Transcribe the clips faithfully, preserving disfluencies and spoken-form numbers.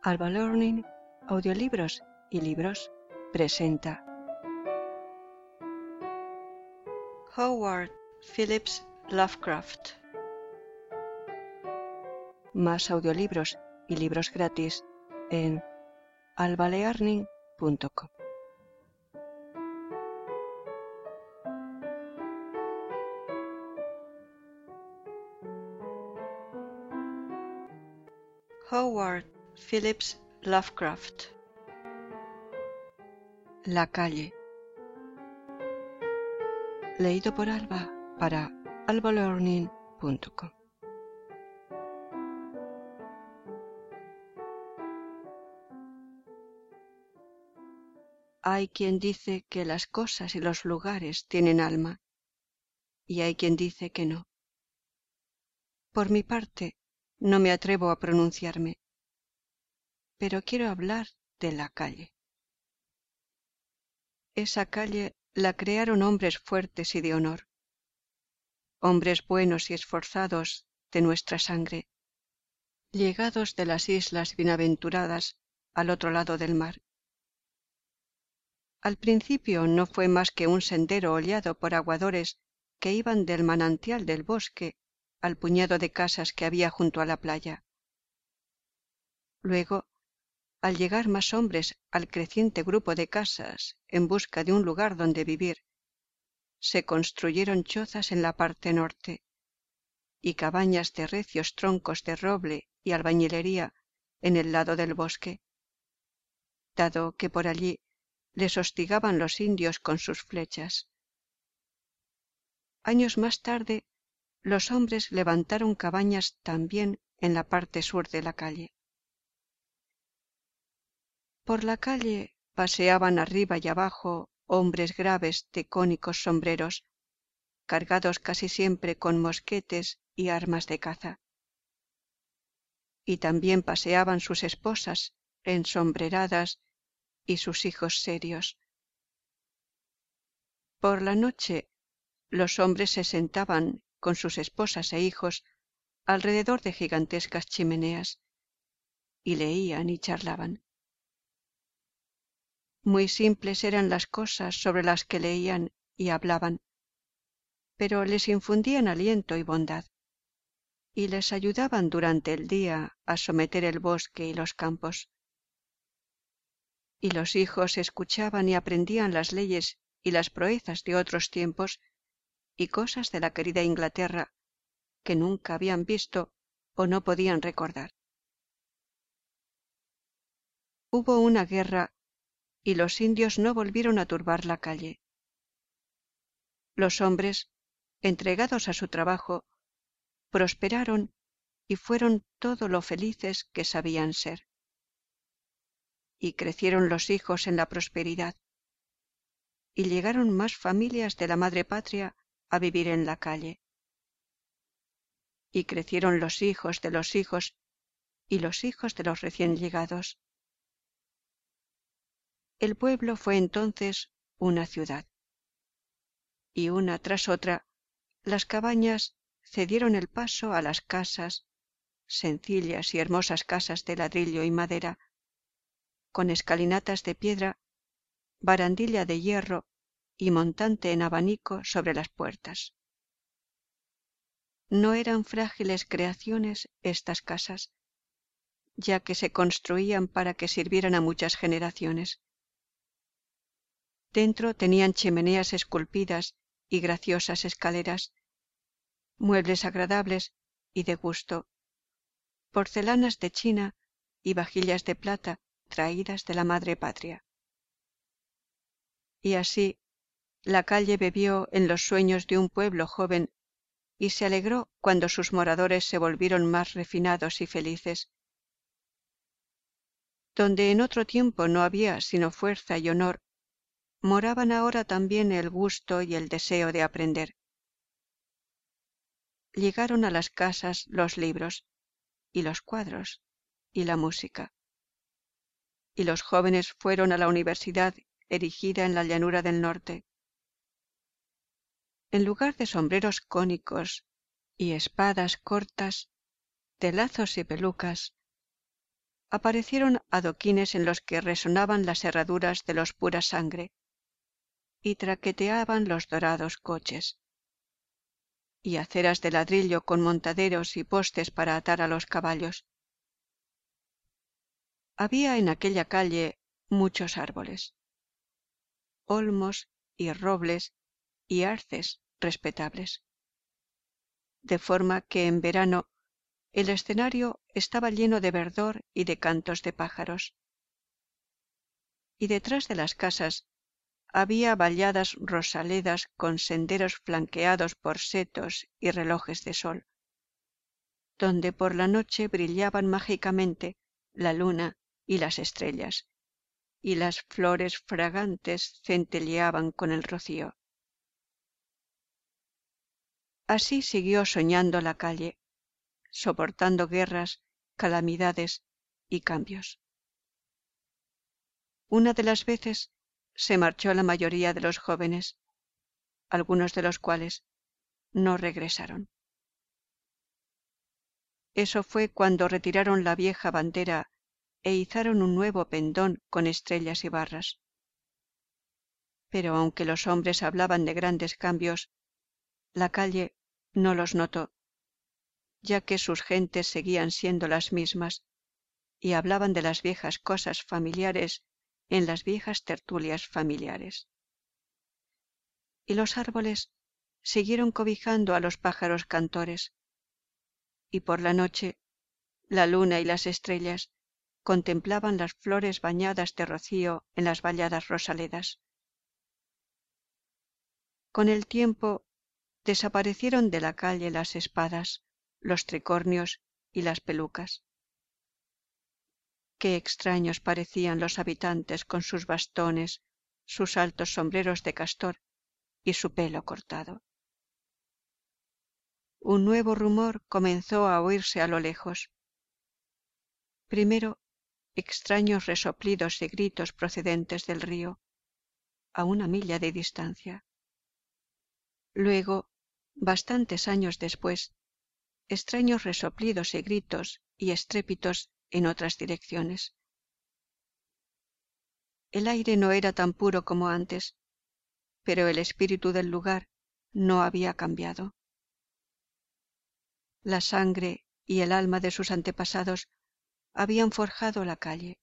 Alba Learning, Audiolibros y Libros presenta Howard Phillips Lovecraft. Más audiolibros y libros gratis en alba learning punto com. Howard Phillips Lovecraft. La calle. Leído por Alba para alba learning punto com. Hay quien dice que las cosas y los lugares tienen alma, y hay quien dice que no. Por mi parte, no me atrevo a pronunciarme, pero quiero hablar de la calle. Esa calle la crearon hombres fuertes y de honor, hombres buenos y esforzados de nuestra sangre, llegados de las islas bienaventuradas al otro lado del mar. Al principio no fue más que un sendero hollado por aguadores que iban del manantial del bosque al puñado de casas que había junto a la playa. Luego, al llegar más hombres al creciente grupo de casas en busca de un lugar donde vivir, se construyeron chozas en la parte norte y cabañas de recios troncos de roble y albañilería en el lado del bosque, dado que por allí les hostigaban los indios con sus flechas. Años más tarde, los hombres levantaron cabañas también en la parte sur de la calle. Por la calle paseaban arriba y abajo hombres graves de cónicos sombreros, cargados casi siempre con mosquetes y armas de caza. Y también paseaban sus esposas ensombreradas y sus hijos serios. Por la noche, los hombres se sentaban con sus esposas e hijos alrededor de gigantescas chimeneas y leían y charlaban. Muy simples eran las cosas sobre las que leían y hablaban, pero les infundían aliento y bondad, y les ayudaban durante el día a someter el bosque y los campos. Y los hijos escuchaban y aprendían las leyes y las proezas de otros tiempos y cosas de la querida Inglaterra que nunca habían visto o no podían recordar. Hubo una guerra y los indios no volvieron a turbar la calle. Los hombres, entregados a su trabajo, prosperaron y fueron todo lo felices que sabían ser. Y crecieron los hijos en la prosperidad, y llegaron más familias de la madre patria a vivir en la calle. Y crecieron los hijos de los hijos y los hijos de los recién llegados. El pueblo fue entonces una ciudad, y una tras otra las cabañas cedieron el paso a las casas, sencillas y hermosas casas de ladrillo y madera, con escalinatas de piedra, barandilla de hierro y montante en abanico sobre las puertas. No eran frágiles creaciones estas casas, ya que se construían para que sirvieran a muchas generaciones. Dentro tenían chimeneas esculpidas y graciosas escaleras, muebles agradables y de gusto, porcelanas de China y vajillas de plata traídas de la madre patria. Y así la calle bebió en los sueños de un pueblo joven y se alegró cuando sus moradores se volvieron más refinados y felices. Donde en otro tiempo no había sino fuerza y honor, moraban ahora también el gusto y el deseo de aprender. Llegaron a las casas los libros, y los cuadros, y la música. Y los jóvenes fueron a la universidad erigida en la llanura del norte. En lugar de sombreros cónicos y espadas cortas, de lazos y pelucas, aparecieron adoquines en los que resonaban las herraduras de los pura sangre y traqueteaban los dorados coches, y aceras de ladrillo con montaderos y postes para atar a los caballos. Había en aquella calle muchos árboles, olmos y robles y arces respetables, de forma que en verano el escenario estaba lleno de verdor y de cantos de pájaros. Y detrás de las casas había valladas rosaledas con senderos flanqueados por setos y relojes de sol, donde por la noche brillaban mágicamente la luna y las estrellas, y las flores fragantes centelleaban con el rocío. Así siguió soñando la calle, soportando guerras, calamidades y cambios. Una de las veces se marchó la mayoría de los jóvenes, algunos de los cuales no regresaron. Eso fue cuando retiraron la vieja bandera e izaron un nuevo pendón con estrellas y barras. Pero aunque los hombres hablaban de grandes cambios, la calle no los notó, ya que sus gentes seguían siendo las mismas y hablaban de las viejas cosas familiares en las viejas tertulias familiares. Y los árboles siguieron cobijando a los pájaros cantores, y por la noche la luna y las estrellas contemplaban las flores bañadas de rocío en las valladas rosaledas. Con el tiempo desaparecieron de la calle las espadas, los tricornios y las pelucas. Qué extraños parecían los habitantes con sus bastones, sus altos sombreros de castor y su pelo cortado. Un nuevo rumor comenzó a oírse a lo lejos. Primero, extraños resoplidos y gritos procedentes del río, a una milla de distancia. Luego, bastantes años después, extraños resoplidos y gritos y estrépitos en otras direcciones. El aire no era tan puro como antes, pero el espíritu del lugar no había cambiado. La sangre y el alma de sus antepasados habían forjado la calle.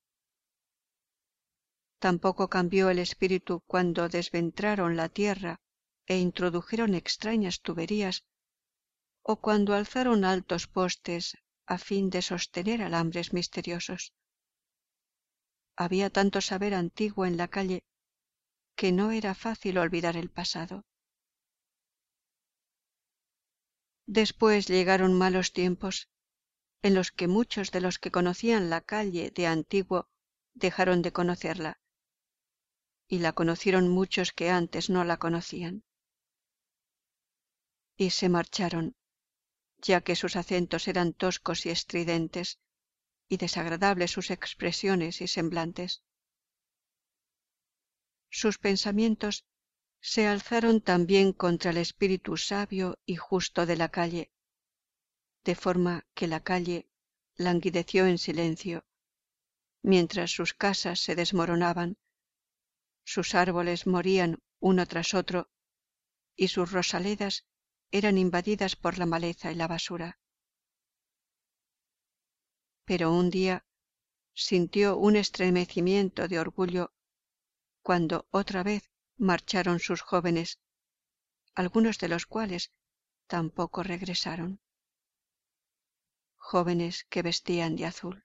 Tampoco cambió el espíritu cuando desventraron la tierra e introdujeron extrañas tuberías o cuando alzaron altos postes a fin de sostener alambres misteriosos. Había tanto saber antiguo en la calle que no era fácil olvidar el pasado. Después llegaron malos tiempos, en los que muchos de los que conocían la calle de antiguo dejaron de conocerla, y la conocieron muchos que antes no la conocían. Y se marcharon, ya que sus acentos eran toscos y estridentes, y desagradables sus expresiones y semblantes. Sus pensamientos se alzaron también contra el espíritu sabio y justo de la calle, de forma que la calle languideció en silencio, mientras sus casas se desmoronaban, sus árboles morían uno tras otro, y sus rosaledas eran invadidas por la maleza y la basura. Pero un día sintió un estremecimiento de orgullo cuando otra vez marcharon sus jóvenes, algunos de los cuales tampoco regresaron. Jóvenes que vestían de azul.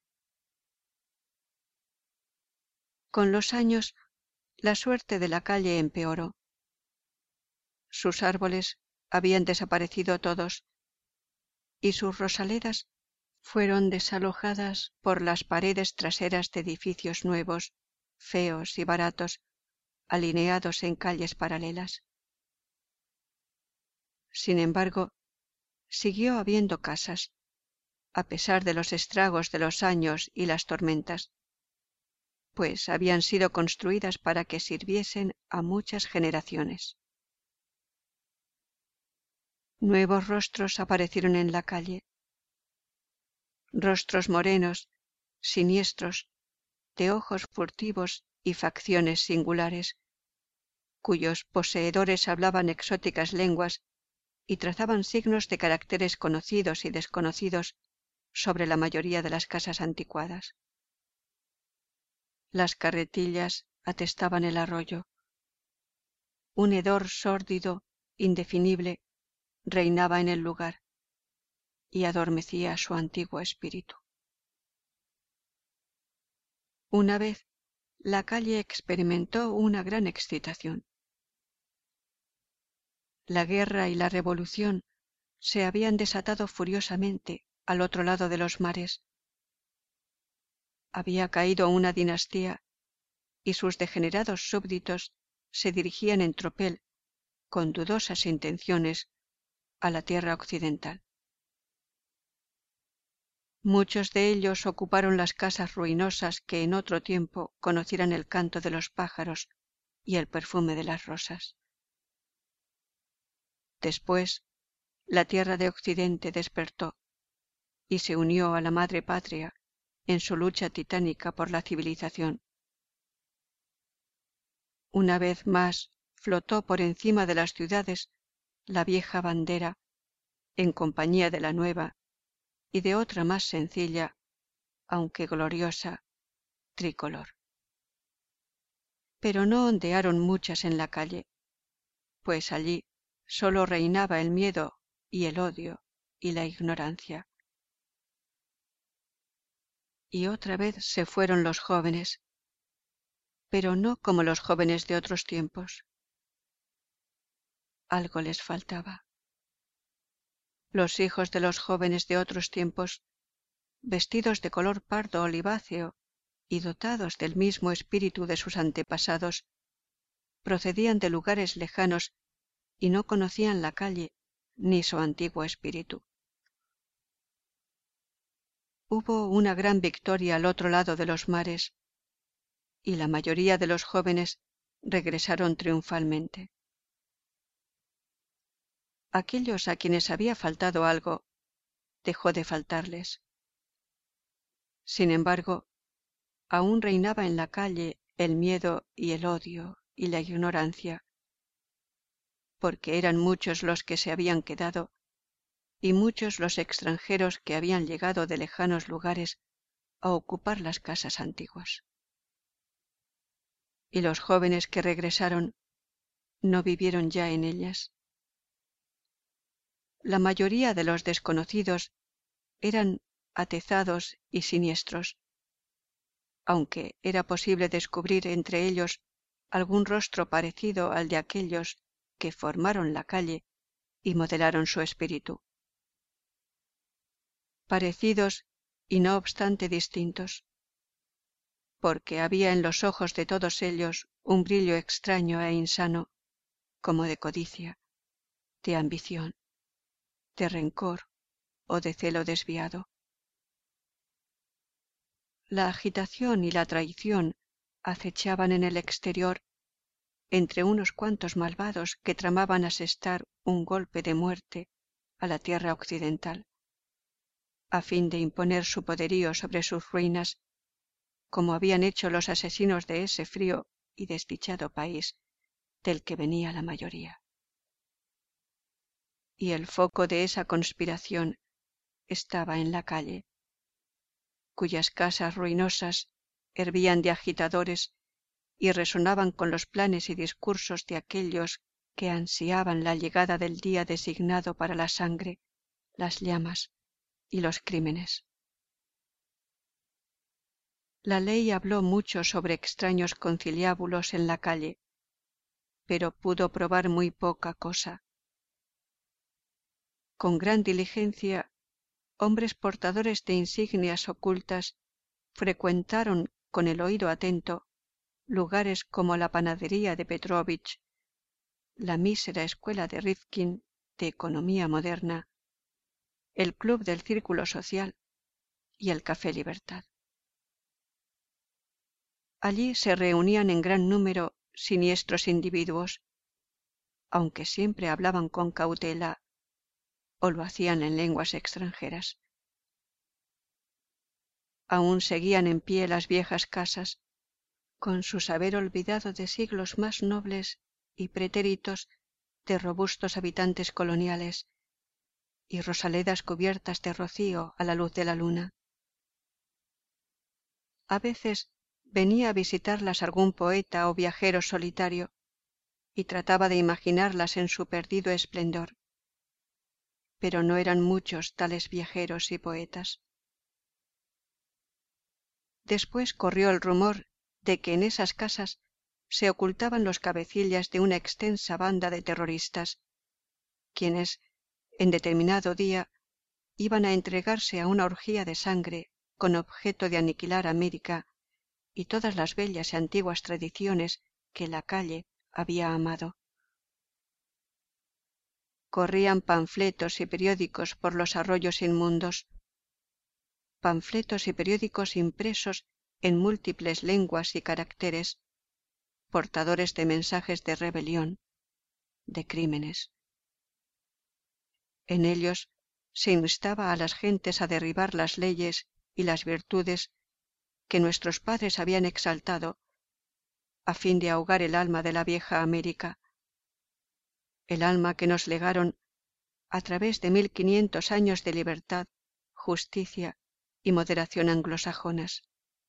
Con los años, la suerte de la calle empeoró. Sus árboles habían desaparecido todos, y sus rosaledas fueron desalojadas por las paredes traseras de edificios nuevos, feos y baratos, alineados en calles paralelas. Sin embargo, siguió habiendo casas, a pesar de los estragos de los años y las tormentas, pues habían sido construidas para que sirviesen a muchas generaciones. Nuevos rostros aparecieron en la calle, rostros morenos, siniestros, de ojos furtivos y facciones singulares, cuyos poseedores hablaban exóticas lenguas y trazaban signos de caracteres conocidos y desconocidos sobre la mayoría de las casas anticuadas. Las carretillas atestaban el arroyo. Un hedor sórdido, indefinible, reinaba en el lugar y adormecía su antiguo espíritu. Una vez, la calle experimentó una gran excitación. La guerra y la revolución se habían desatado furiosamente al otro lado de los mares. Había caído una dinastía y sus degenerados súbditos se dirigían en tropel, con dudosas intenciones, a la tierra occidental. Muchos de ellos ocuparon las casas ruinosas que en otro tiempo conocieran el canto de los pájaros y el perfume de las rosas. Después, la tierra de Occidente despertó y se unió a la madre patria en su lucha titánica por la civilización. Una vez más flotó por encima de las ciudades la vieja bandera en compañía de la nueva y de otra más sencilla, aunque gloriosa, tricolor. Pero no ondearon muchas en la calle, pues allí solo reinaba el miedo y el odio y la ignorancia. Y otra vez se fueron los jóvenes, pero no como los jóvenes de otros tiempos. Algo les faltaba. Los hijos de los jóvenes de otros tiempos, vestidos de color pardo oliváceo y dotados del mismo espíritu de sus antepasados, procedían de lugares lejanos y no conocían la calle ni su antiguo espíritu. Hubo una gran victoria al otro lado de los mares y la mayoría de los jóvenes regresaron triunfalmente. Aquellos a quienes había faltado algo, dejó de faltarles. Sin embargo, aún reinaba en la calle el miedo y el odio y la ignorancia, porque eran muchos los que se habían quedado y muchos los extranjeros que habían llegado de lejanos lugares a ocupar las casas antiguas. Y los jóvenes que regresaron no vivieron ya en ellas. La mayoría de los desconocidos eran atezados y siniestros, aunque era posible descubrir entre ellos algún rostro parecido al de aquellos que formaron la calle y modelaron su espíritu. Parecidos y no obstante distintos, porque había en los ojos de todos ellos un brillo extraño e insano, como de codicia, de ambición, de rencor o de celo desviado. La agitación y la traición acechaban en el exterior entre unos cuantos malvados que tramaban asestar un golpe de muerte a la tierra occidental, a fin de imponer su poderío sobre sus ruinas, como habían hecho los asesinos de ese frío y desdichado país del que venía la mayoría. Y el foco de esa conspiración estaba en la calle, cuyas casas ruinosas hervían de agitadores y resonaban con los planes y discursos de aquellos que ansiaban la llegada del día designado para la sangre, las llamas y los crímenes. La ley habló mucho sobre extraños conciliábulos en la calle, pero pudo probar muy poca cosa. Con gran diligencia, hombres portadores de insignias ocultas frecuentaron con el oído atento lugares como la panadería de Petrovich, la mísera escuela de Rifkin de economía moderna, el club del círculo social y el café Libertad. Allí se reunían en gran número siniestros individuos, aunque siempre hablaban con cautela o lo hacían en lenguas extranjeras. aún seguían en pie las viejas casas, con su saber olvidado de siglos más nobles y pretéritos de robustos habitantes coloniales, y rosaledas cubiertas de rocío a la luz de la luna. A veces venía a visitarlas algún poeta o viajero solitario, y trataba de imaginarlas en su perdido esplendor, pero no eran muchos tales viajeros y poetas. Después corrió el rumor de que en esas casas se ocultaban los cabecillas de una extensa banda de terroristas, quienes, en determinado día, iban a entregarse a una orgía de sangre con objeto de aniquilar América y todas las bellas y antiguas tradiciones que la calle había amado. Corrían panfletos y periódicos por los arroyos inmundos, panfletos y periódicos impresos en múltiples lenguas y caracteres, portadores de mensajes de rebelión, de crímenes. En ellos se instaba a las gentes a derribar las leyes y las virtudes que nuestros padres habían exaltado a fin de ahogar el alma de la vieja América, el alma que nos legaron a través de mil quinientos años de libertad, justicia y moderación anglosajonas.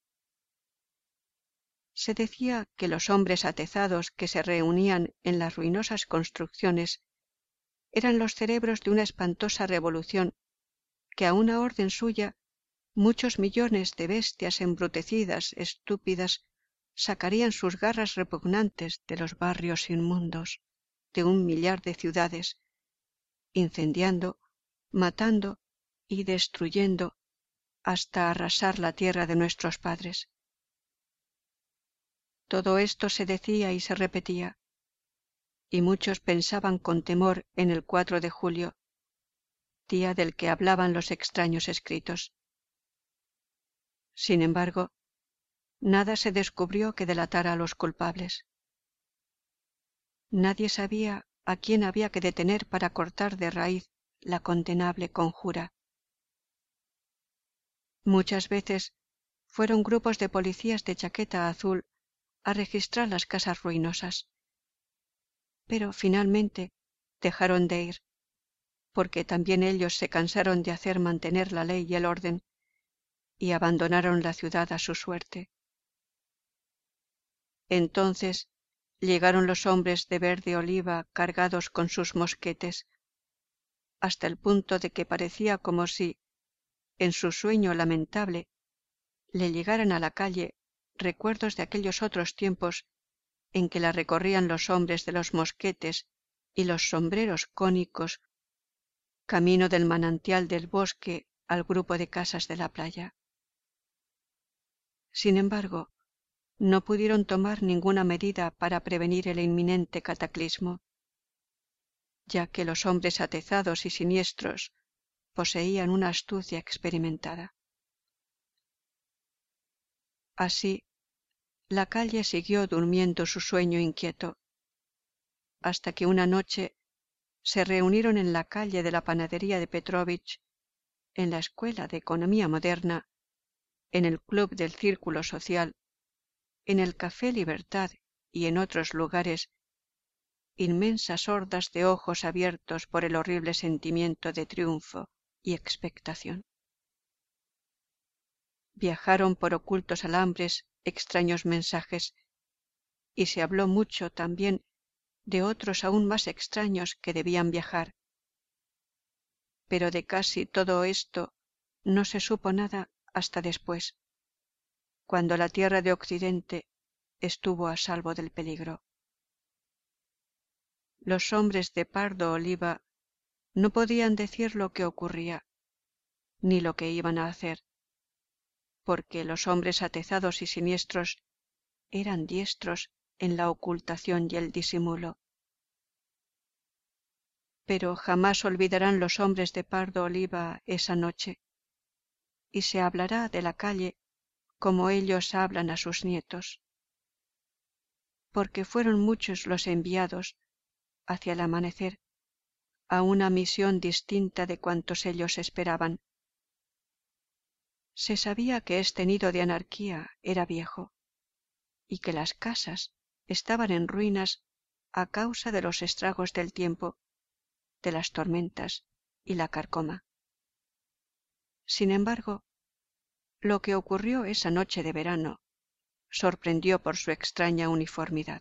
Se decía que los hombres atezados que se reunían en las ruinosas construcciones eran los cerebros de una espantosa revolución que a una orden suya muchos millones de bestias embrutecidas, estúpidas, sacarían sus garras repugnantes de los barrios inmundos de un millar de ciudades, incendiando, matando y destruyendo hasta arrasar la tierra de nuestros padres. Todo esto se decía y se repetía, y muchos pensaban con temor en el cuatro de julio, día del que hablaban los extraños escritos. Sin embargo, nada se descubrió que delatara a los culpables. Nadie sabía a quién había que detener para cortar de raíz la condenable conjura. Muchas veces fueron grupos de policías de chaqueta azul a registrar las casas ruinosas, pero finalmente dejaron de ir, porque también ellos se cansaron de hacer mantener la ley y el orden, y abandonaron la ciudad a su suerte. Entonces llegaron los hombres de verde oliva cargados con sus mosquetes, hasta el punto de que parecía como si, en su sueño lamentable, le llegaran a la calle recuerdos de aquellos otros tiempos en que la recorrían los hombres de los mosquetes y los sombreros cónicos, camino del manantial del bosque al grupo de casas de la playa. Sin embargo, no pudieron tomar ninguna medida para prevenir el inminente cataclismo, ya que los hombres atezados y siniestros poseían una astucia experimentada. Así, la calle siguió durmiendo su sueño inquieto, hasta que una noche se reunieron en la calle de la panadería de Petrovich, en la Escuela de Economía Moderna, en el Club del Círculo Social, en el Café Libertad y en otros lugares, inmensas hordas de ojos abiertos por el horrible sentimiento de triunfo y expectación. Viajaron por ocultos alambres extraños mensajes, y se habló mucho también de otros aún más extraños que debían viajar. Pero de casi todo esto no se supo nada hasta después, cuando la tierra de Occidente estuvo a salvo del peligro. Los hombres de pardo oliva no podían decir lo que ocurría, ni lo que iban a hacer, porque los hombres atezados y siniestros eran diestros en la ocultación y el disimulo. Pero jamás olvidarán los hombres de pardo oliva esa noche, y se hablará de la calle como ellos hablan a sus nietos, porque fueron muchos los enviados hacia el amanecer a una misión distinta de cuantos ellos esperaban. Se sabía que este nido de anarquía era viejo y que las casas estaban en ruinas a causa de los estragos del tiempo, de las tormentas y la carcoma. Sin embargo, lo que ocurrió esa noche de verano sorprendió por su extraña uniformidad.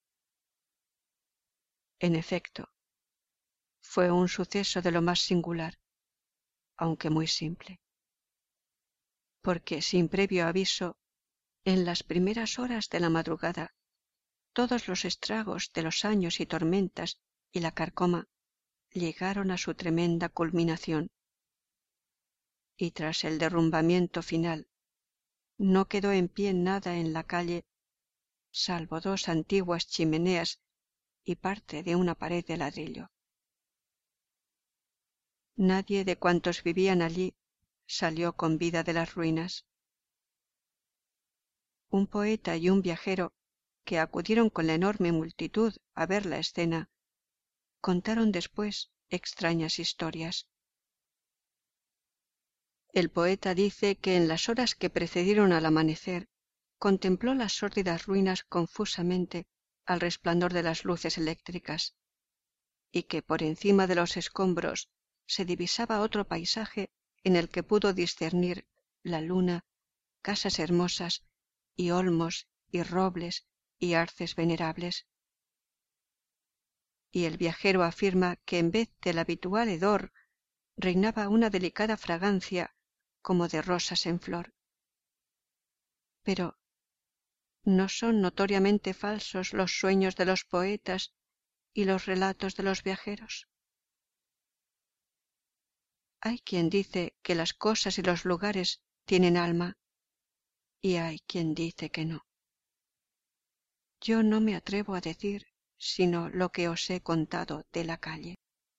En efecto, fue un suceso de lo más singular, aunque muy simple, porque sin previo aviso, en las primeras horas de la madrugada, todos los estragos de los años y tormentas y la carcoma llegaron a su tremenda culminación, y tras el derrumbamiento final no quedó en pie nada en la calle salvo dos antiguas chimeneas y parte de una pared de ladrillo. Nadie de cuantos vivían allí salió con vida de las ruinas. Un poeta y un viajero que acudieron con la enorme multitud a ver la escena contaron después extrañas historias. El poeta dice que en las horas que precedieron al amanecer contempló las sórdidas ruinas confusamente al resplandor de las luces eléctricas, y que por encima de los escombros se divisaba otro paisaje en el que pudo discernir la luna, casas hermosas y olmos y robles y arces venerables. Y el viajero afirma que en vez del habitual hedor reinaba una delicada fragancia como de rosas en flor. Pero ¿no son notoriamente falsos los sueños de los poetas y los relatos de los viajeros? Hay quien dice que las cosas y los lugares tienen alma, y hay quien dice que no. Yo no me atrevo a decir sino lo que os he contado de la calle.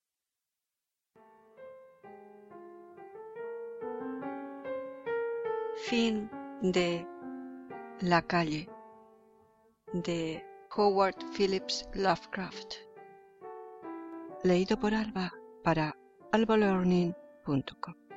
Fin de La calle, de Howard Phillips Lovecraft. Leído por Alba para alba learning punto com.